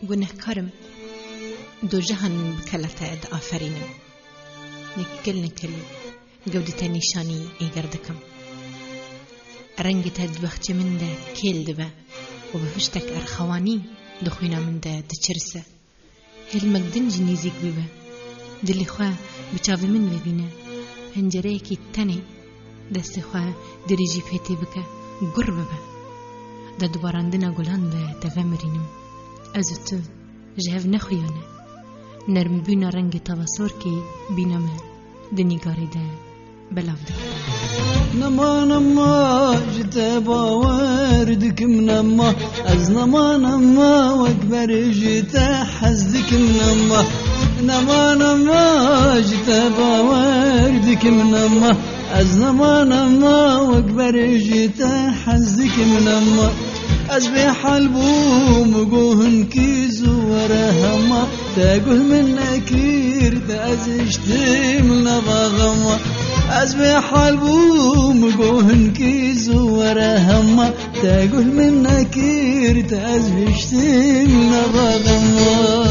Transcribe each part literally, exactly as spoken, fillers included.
گنهکارم دو جهان بکلتا اد آفرینم نکل نکل گودت نشانی ایگردکم رنگت دوخت من ده کل دبا و بفشتك ارخواني دخوينا من ده دچرسه هل مقدن جنيزيك بيبا دلي خواه بچاوي من ببينه پنجره کی تنه دست خواه دريجي فيتي بكا قرب با ده دواراندنا گلان ده تفمرينم ازو تو جهف نخويانه نرم بينا رنگ تواصر كي بينما دنيگاري ده بلاف دكتا نما نما جتبا وردكم نما از نما نما واكبر جتا حزدكم نما نما نما جتبا وردكم نما از نما نما واكبر جتا حزدكم نما از بحال بوم قوهن كيزو ورهما تقول من نكير تازشتم نبغما از بحال بوم قوهن كيزو ورهما تقول من نكير تازشتم نبغما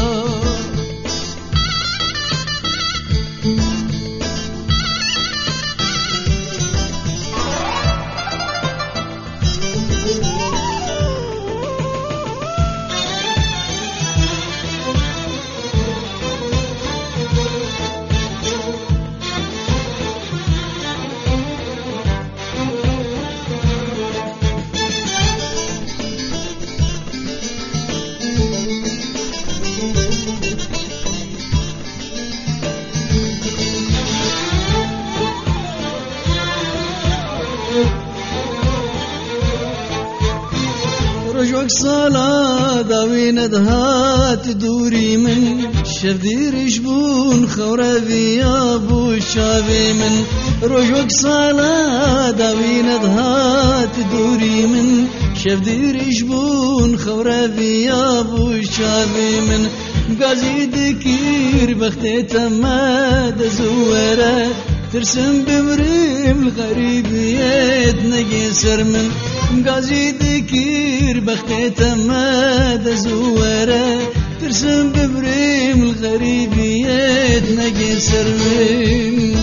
رجوك صلاة داوين دهات دوري من شفدير شبون خورا بيابو الشابي من رجوك صلاة داوين دهات دوري من شفدير شبون خورا بيابو الشابي من قازي دكير بختي تماد زوره ترسم بمريم الغريبيات نجي سر من قازي دكير بختي تماد زوره ترسم بمريم الغريبيات نجي سر من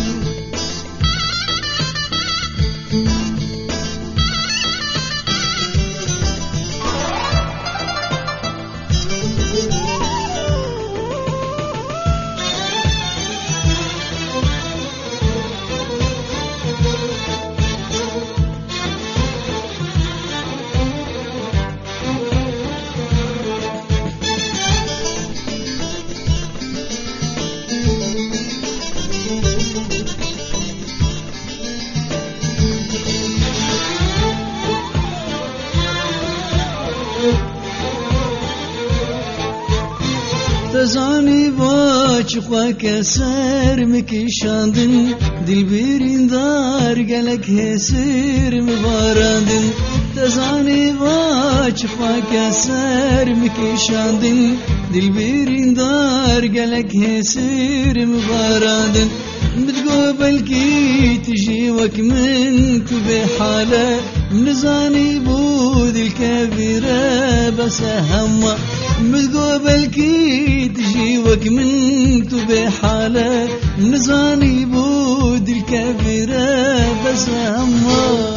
تزاني باش خواك سر مكشاندن دل بيرين دار قالك هسير مباراندن تزاني باش خواك سر مكشاندن دل بيرين دار قالك هسير مباراندن بتقوبل كي تجي وك من بحالة نزاني بود الكبيرة بس همه متقوبل كي تجي وك من بحالة نزاني بود الكبيرة بس همه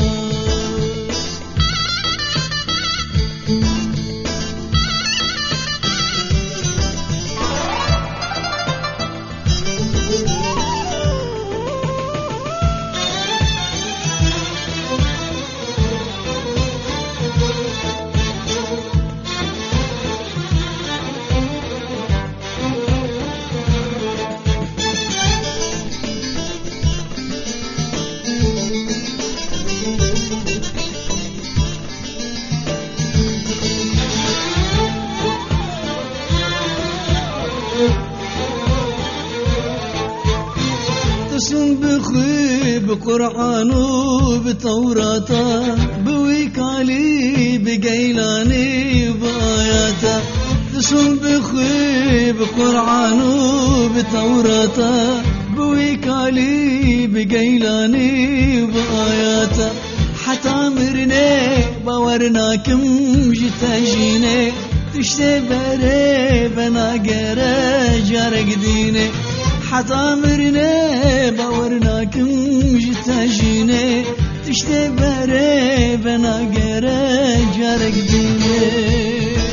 تسم بخي بقرآن وبتوراته بويكالي بقيلاني وبآياته تسم بخي بقرآن وبتوراته بويكالي بقيلاني وبآياته حتى مرني باورناكم جتاجيني تشتي بري بنا جرى جارك ديني حتى مرنا باورناكم جتاجيني تشتي بري بنا جرى جارك ديني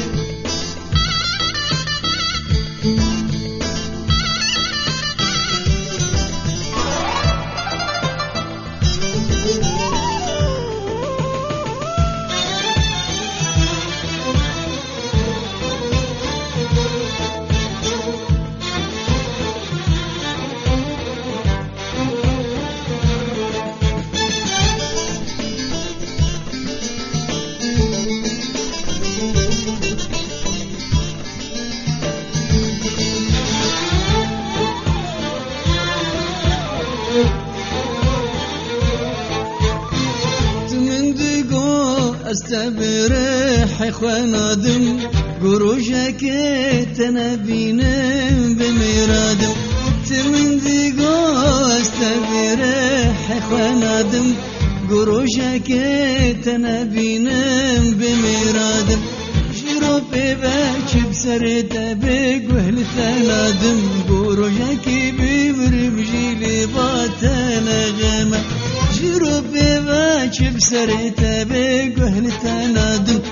استبرح خوانادم قروجك تنبينم بميرادم تمن ديقو استبرح خوانادم قروجك تنبينم بميرادم جروبي باك بسرت بك وهل ثنادم قروجك بمرم جيلي باتنا غمه جروبي باك بسرت بك وهل تنادم